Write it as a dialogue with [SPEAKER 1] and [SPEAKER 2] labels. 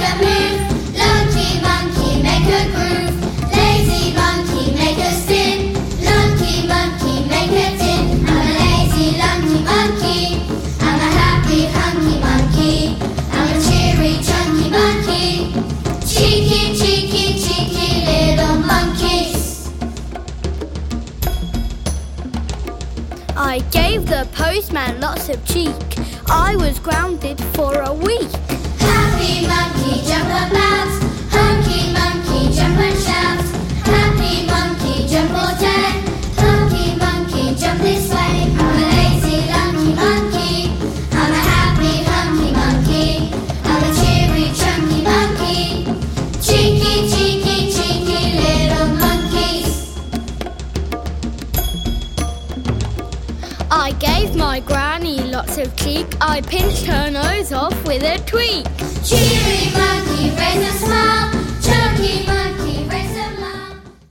[SPEAKER 1] a move. Lunky monkey, make a groove. Lazy monkey, make a spin. Lunky monkey, make a tin. I'm a lazy lunky monkey. I'm a happy hunky monkey. I'm a cheery chunky monkey. Cheeky, cheeky, cheeky little monkeys.
[SPEAKER 2] I gave the postman lots of cheek. I was grounded for a week.
[SPEAKER 1] Happy monkey, jump about. Hunky monkey, jump and shout. Happy monkey, jump all day. Hunky monkey, jump this way. I'm a lazy lunky monkey. I'm a happy hunky monkey. I'm a cheery chunky monkey. Cheeky, cheeky, cheeky little monkeys.
[SPEAKER 2] I gave my granny lots of cheek. I pinched her nose off with a tweak.
[SPEAKER 1] Cheery